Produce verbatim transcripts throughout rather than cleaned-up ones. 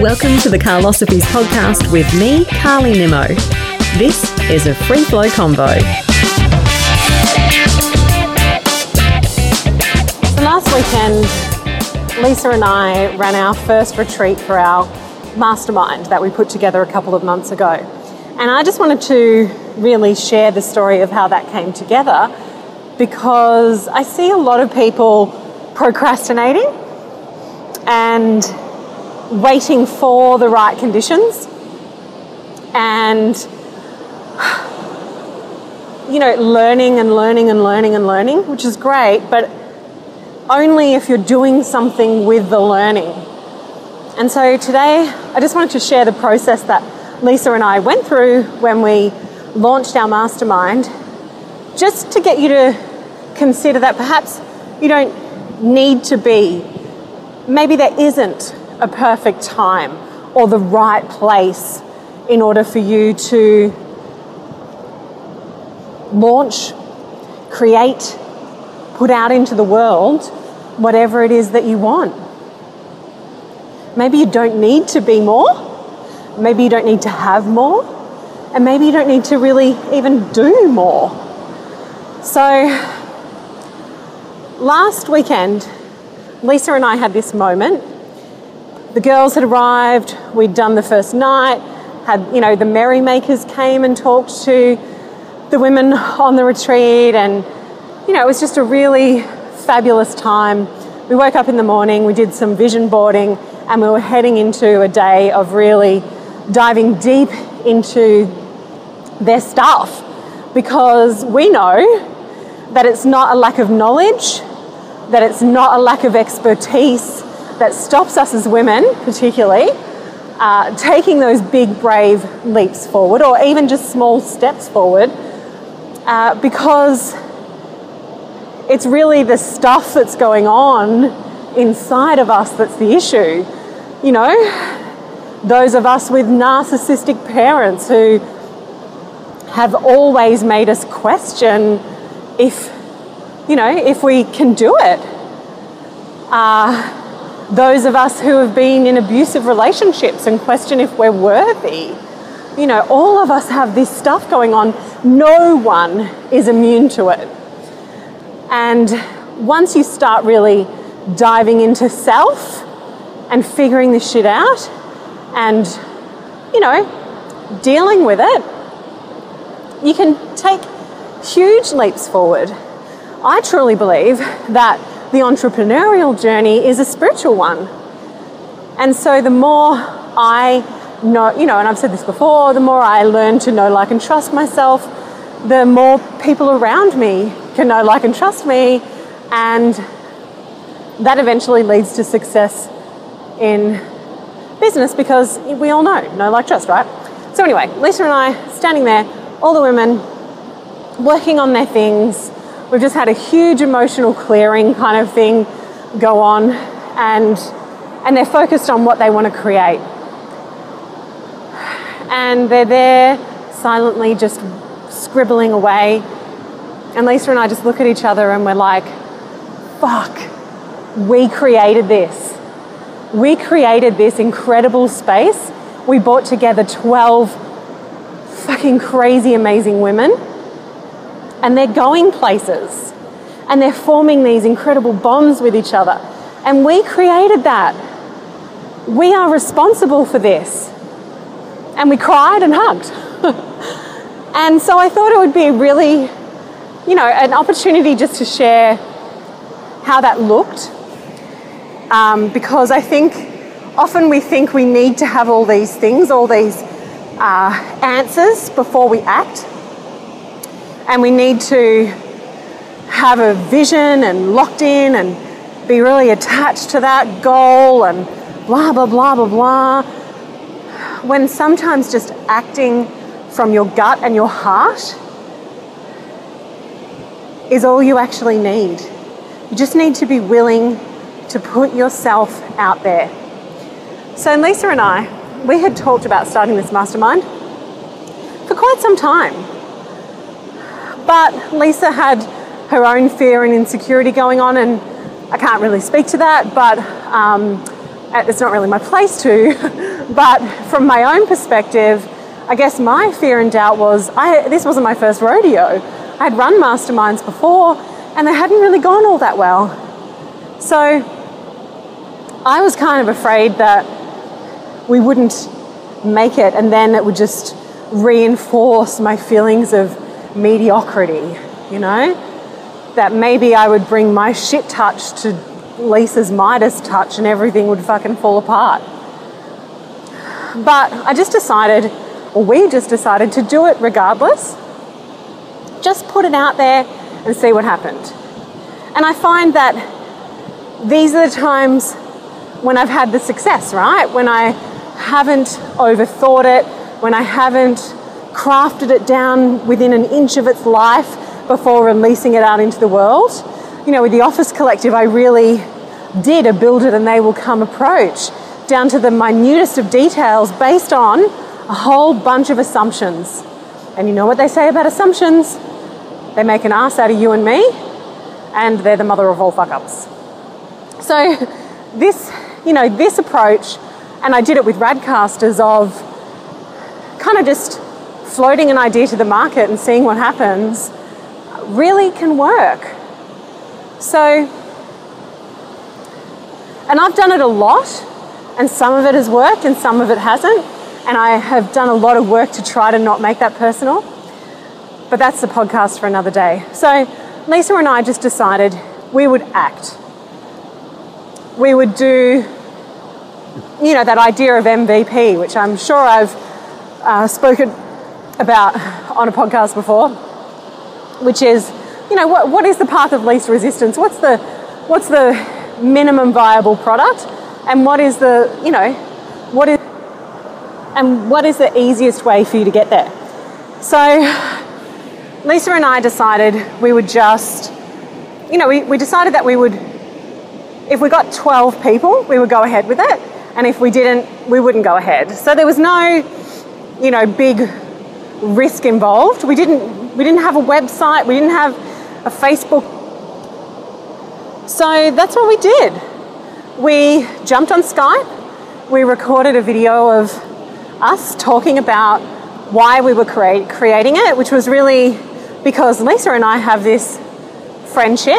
Welcome to the Carlosophies podcast with me, Carly Nimmo. This is a free flow convo. So last weekend, Lisa and I ran our first retreat for our mastermind that we put together a couple of months ago. And I just wanted to really share the story of how that came together, because I see a lot of people procrastinating and waiting for the right conditions, and you know, learning and learning and learning and learning, which is great, but only if you're doing something with the learning. And so today I just wanted to share the process that Lisa and I went through when we launched our mastermind, just to get you to consider that perhaps you don't need to be, maybe there isn't a perfect time or the right place in order for you to launch, create, put out into the world whatever it is that you want. Maybe you don't need to be more, maybe you don't need to have more, and maybe you don't need to really even do more. So last weekend, Lisa and I had this moment. The girls had arrived, we'd done the first night, had, you know, the merrymakers came and talked to the women on the retreat, and, you know, it was just a really fabulous time. We woke up in the morning, we did some vision boarding, and we were heading into a day of really diving deep into their stuff, because we know that it's not a lack of knowledge, that it's not a lack of expertise that stops us as women, particularly, uh, taking those big, brave leaps forward, or even just small steps forward, uh, because it's really the stuff that's going on inside of us that's the issue. You know, those of us with narcissistic parents who have always made us question if, you know, if we can do it. Uh, those of us who have been in abusive relationships and question if we're worthy. You know, all of us have this stuff going on. No one is immune to it. And once you start really diving into self and figuring this shit out and, you know, dealing with it, you can take huge leaps forward. I truly believe that the entrepreneurial journey is a spiritual one. And so the more I know, you know, and I've said this before, the more I learn to know, like, and trust myself, the more people around me can know, like, and trust me, and that eventually leads to success in business, because we all know, know, like, trust, right? So anyway, Lisa and I standing there, all the women working on their things. We've just had a huge emotional clearing kind of thing go on, and and they're focused on what they want to create. And they're there silently just scribbling away. And Lisa and I just look at each other and we're like, fuck, we created this. We created this incredible space. We brought together twelve fucking crazy, amazing women. And they're going places, and they're forming these incredible bonds with each other. And we created that. We are responsible for this. And we cried and hugged. And so I thought it would be really, you know, an opportunity just to share how that looked. Um, because I think often we think we need to have all these things, all these uh, answers before we act. And we need to have a vision and locked in and be really attached to that goal and blah, blah, blah, blah, blah. When sometimes just acting from your gut and your heart is all you actually need. You just need to be willing to put yourself out there. So Lisa and I, we had talked about starting this mastermind for quite some time. But Lisa had her own fear and insecurity going on, and I can't really speak to that, but um, it's not really my place to. But from my own perspective, I guess my fear and doubt was, I, this wasn't my first rodeo. I'd run masterminds before and they hadn't really gone all that well. So I was kind of afraid that we wouldn't make it and then it would just reinforce my feelings of mediocrity, you know? That maybe I would bring my shit touch to Lisa's Midas touch and everything would fucking fall apart. But I just decided, or we just decided to do it regardless. Just put it out there and see what happened. And I find that these are the times when I've had the success, right? When I haven't overthought it, when I haven't crafted it down within an inch of its life before releasing it out into the world. You know, with the Office Collective, I really did a build it and they will come approach, down to the minutest of details based on a whole bunch of assumptions. And you know what they say about assumptions? They make an ass out of you and me, and they're the mother of all fuck-ups. So this, you know, this approach, and I did it with Radcasters, of kind of just floating an idea to the market and seeing what happens, really can work. So, and I've done it a lot, and some of it has worked and some of it hasn't, and I have done a lot of work to try to not make that personal, but that's the podcast for another day. So Lisa and I just decided we would act. We would do, you know, that idea of M V P, which I'm sure I've uh, spoken about on a podcast before, which is, you know, what what is the path of least resistance? What's the what's the minimum viable product, and what is the, you know, what is and what is the easiest way for you to get there? So Lisa and I decided we would just, you know, we, we decided that we would, if we got twelve people, we would go ahead with it, and if we didn't, we wouldn't go ahead. So there was no, you know, big risk involved. We didn't we didn't have a website, we didn't have a Facebook. So that's what we did. We jumped on Skype, we recorded a video of us talking about why we were create, creating it, which was really because Lisa and I have this friendship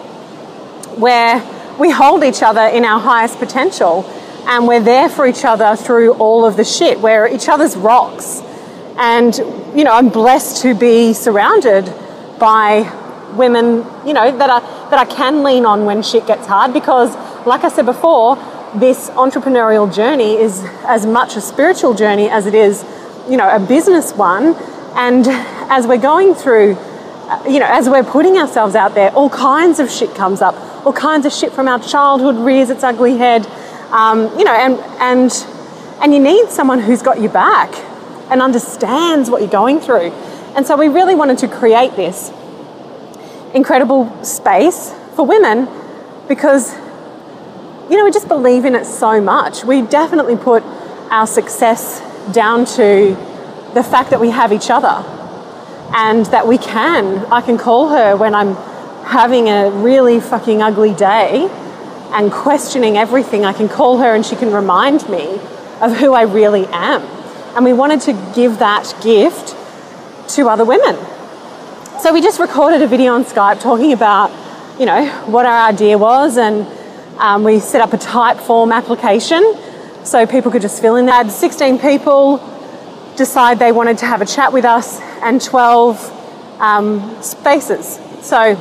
where we hold each other in our highest potential, and we're there for each other through all of the shit. We're each other's rocks. And, you know, I'm blessed to be surrounded by women, you know, that, are, that I can lean on when shit gets hard, because, like I said before, this entrepreneurial journey is as much a spiritual journey as it is, you know, a business one. And as we're going through, you know, as we're putting ourselves out there, all kinds of shit comes up. All kinds of shit from our childhood rears its ugly head. Um, you know, and and and you need someone who's got your back and understands what you're going through. And so we really wanted to create this incredible space for women because, you know, we just believe in it so much. We definitely put our success down to the fact that we have each other, and that we can, I can call her when I'm having a really fucking ugly day and questioning everything. I can call her and she can remind me of who I really am. And we wanted to give that gift to other women. So we just recorded a video on Skype talking about, you know, what our idea was, and um, we set up a Typeform application so people could just fill in that. sixteen people decide they wanted to have a chat with us, and twelve um, spaces. So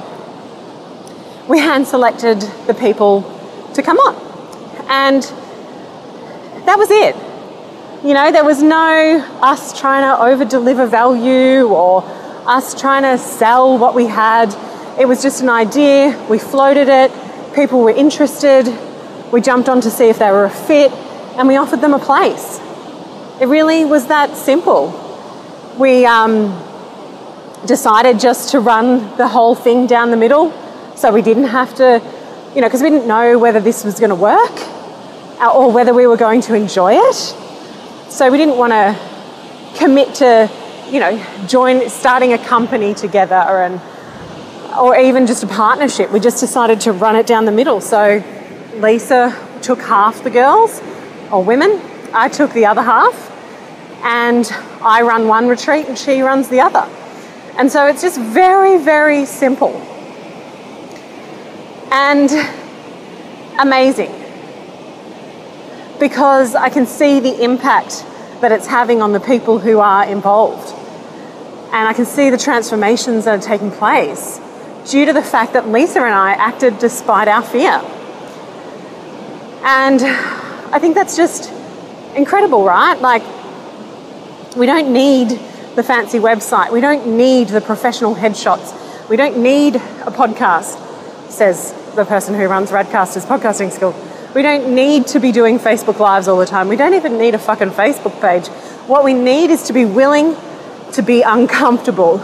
we hand selected the people to come on, and that was it. You know, there was no us trying to over deliver value or us trying to sell what we had. It was just an idea. We floated it. People were interested. We jumped on to see if they were a fit, and we offered them a place. It really was that simple. We um, decided just to run the whole thing down the middle, so we didn't have to, you know, because we didn't know whether this was going to work or whether we were going to enjoy it. So we didn't want to commit to, you know, join, starting a company together or an, or even just a partnership. We just decided to run it down the middle. So Lisa took half the girls or women, I took the other half, and I run one retreat and she runs the other. And so it's just very, very simple and amazing, because I can see the impact that it's having on the people who are involved. And I can see the transformations that are taking place due to the fact that Lisa and I acted despite our fear. And I think that's just incredible, right? Like, we don't need the fancy website. We don't need the professional headshots. We don't need a podcast, says the person who runs Radcaster's podcasting school. We don't need to be doing Facebook Lives all the time. We don't even need a fucking Facebook page. What we need is to be willing to be uncomfortable.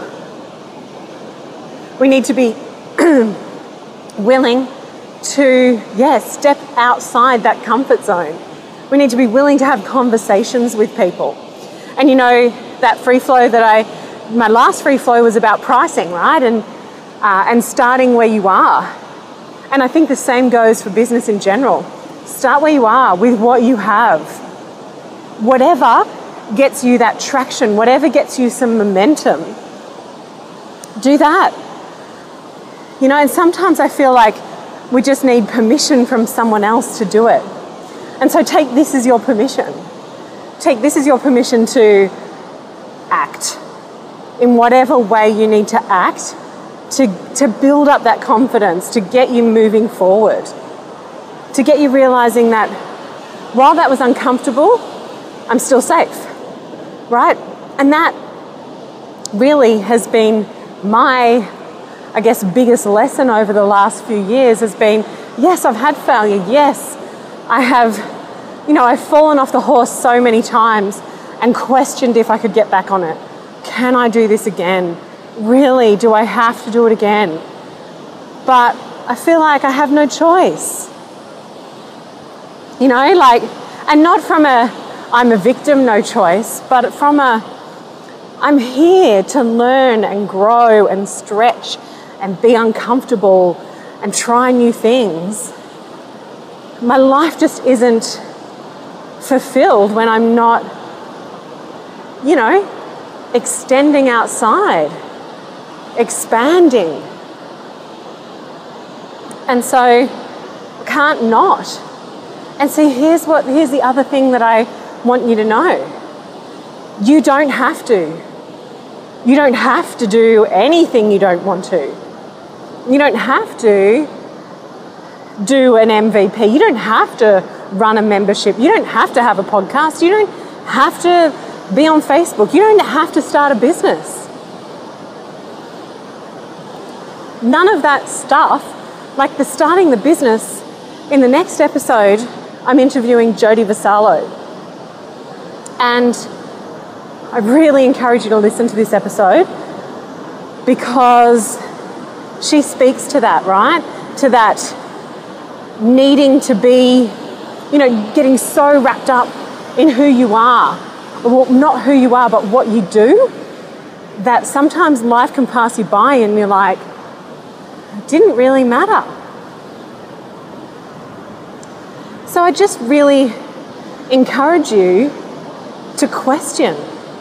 We need to be willing to, yes, step outside that comfort zone. We need to be willing to have conversations with people. And you know, that free flow that I, my last free flow was about pricing, right? And, uh, and starting where you are. And I think the same goes for business in general. Start where you are with what you have. Whatever gets you that traction, whatever gets you some momentum, do that. You know, and sometimes I feel like we just need permission from someone else to do it. And so take this as your permission. Take this as your permission to act in whatever way you need to act to, to build up that confidence, to get you moving forward, to get you realizing that while that was uncomfortable, I'm still safe, right? And that really has been my, I guess, biggest lesson over the last few years has been, yes, I've had failure. Yes, I have, you know, I've fallen off the horse so many times and questioned if I could get back on it. Can I do this again? Really, do I have to do it again? But I feel like I have no choice. You know, like, and not from a, I'm a victim, no choice, but from a, I'm here to learn and grow and stretch and be uncomfortable and try new things. My life just isn't fulfilled when I'm not, you know, extending outside, expanding. And so I can't not. And see, here's what, here's the other thing that I want you to know. You don't have to. You don't have to do anything you don't want to. You don't have to do an M V P. You don't have to run a membership. You don't have to have a podcast. You don't have to be on Facebook. You don't have to start a business. None of that stuff, like the starting the business, in the next episode, I'm interviewing Jodie Vassallo. And I really encourage you to listen to this episode because she speaks to that, right? To that needing to be, you know, getting so wrapped up in who you are. Well, not who you are, but what you do, that sometimes life can pass you by and you're like, it didn't really matter. So I just really encourage you to question.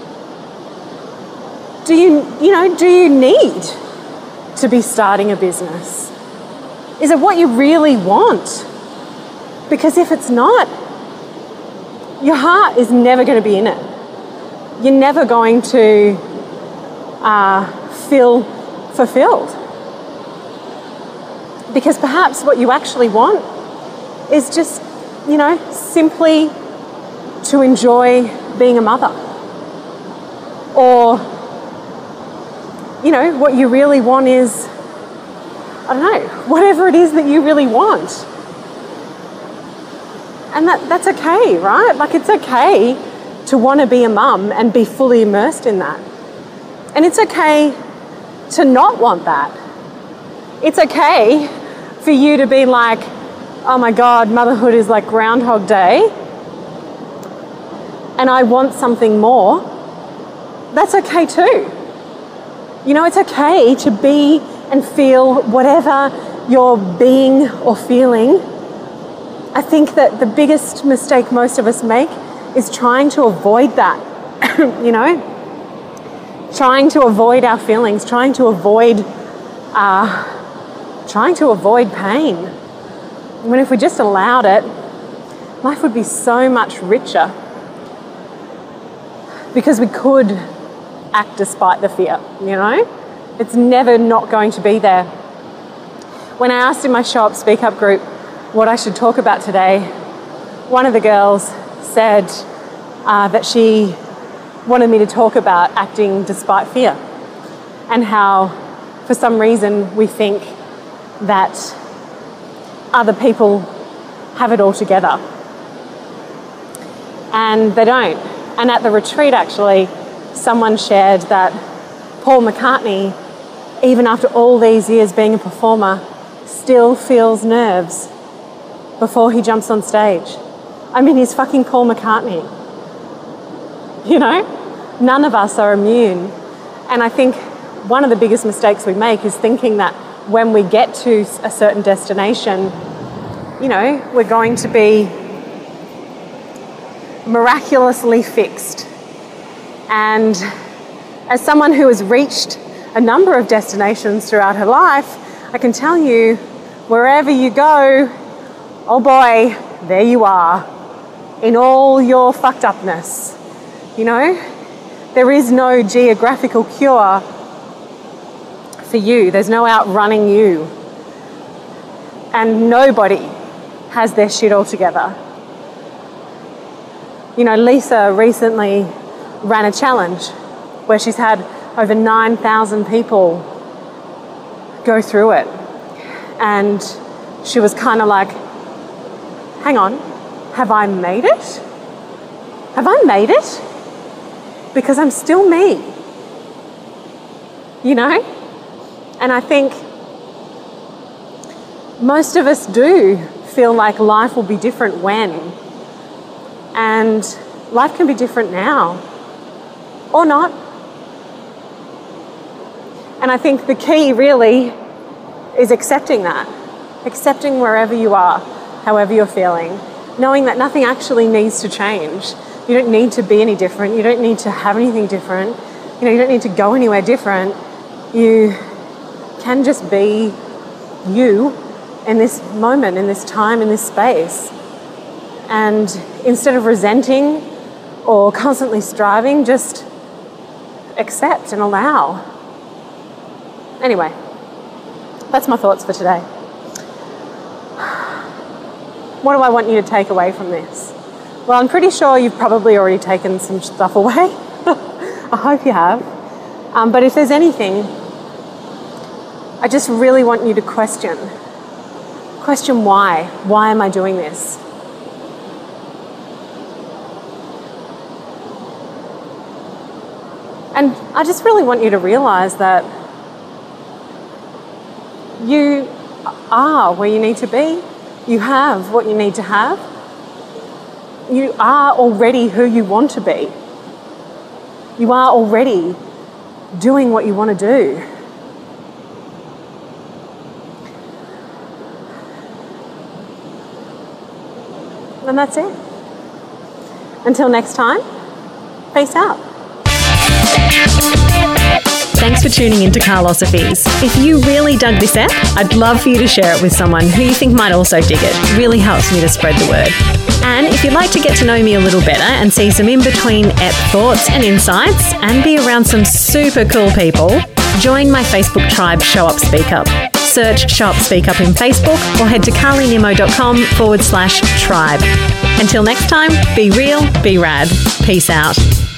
Do you, you know, do you need to be starting a business? Is it what you really want? Because if it's not, your heart is never going to be in it. You're never going to uh, feel fulfilled. Because perhaps what you actually want is just, you know, simply to enjoy being a mother. Or, you know, what you really want is, I don't know, whatever it is that you really want. And that, that's okay, right? Like, it's okay to want to be a mum and be fully immersed in that. And it's okay to not want that. It's okay for you to be like, oh my God, motherhood is like Groundhog Day, and I want something more. That's okay too. You know, it's okay to be and feel whatever you're being or feeling. I think that the biggest mistake most of us make is trying to avoid that, you know? Trying to avoid our feelings, trying to avoid, uh, trying to avoid pain. When if we just allowed it, life would be so much richer, because we could act despite the fear, you know? It's never not going to be there. When I asked in my Show Up Speak Up group what I should talk about today, one of the girls said uh, that she wanted me to talk about acting despite fear, and how for some reason we think that other people have it all together, and they don't. And at the retreat, actually, someone shared that Paul McCartney, even after all these years being a performer, still feels nerves before he jumps on stage. I mean, he's fucking Paul McCartney. You know? None of us are immune. And I think one of the biggest mistakes we make is thinking that when we get to a certain destination, you know, we're going to be miraculously fixed. And as someone who has reached a number of destinations throughout her life, I can tell you, wherever you go, oh boy, there you are, in all your fucked upness. You know, there is no geographical cure for you. There's no outrunning you. And nobody has their shit all together. You know, Lisa recently ran a challenge where she's had over nine thousand people go through it. And she was kind of like, hang on, have I made it? Have I made it? Because I'm still me. You know? And I think most of us do feel like life will be different when. And life can be different now. Or not. And I think the key really is accepting that. Accepting wherever you are, however you're feeling. Knowing that nothing actually needs to change. You don't need to be any different. You don't need to have anything different. You know, you don't need to go anywhere different. You can just be you in this moment, in this time, in this space. And instead of resenting or constantly striving, just accept and allow. Anyway, that's my thoughts for today. What do I want you to take away from this? Well, I'm pretty sure you've probably already taken some stuff away. I hope you have. Um, but if there's anything, I just really want you to question. Question why. Why am I doing this? And I just really want you to realize that you are where you need to be. You have what you need to have. You are already who you want to be. You are already doing what you want to do. And that's it. Until next time, peace out. Thanks for tuning into Carlosophies. If you really dug this ep, I'd love for you to share it with someone who you think might also dig it. It really helps me to spread the word. And if you'd like to get to know me a little better and see some in-between ep thoughts and insights and be around some super cool people, join my Facebook tribe, Show Up Speak Up. Search Show Up Speak Up in Facebook or head to carlynimmo.com forward slash tribe. Until next time, be real, be rad. Peace out.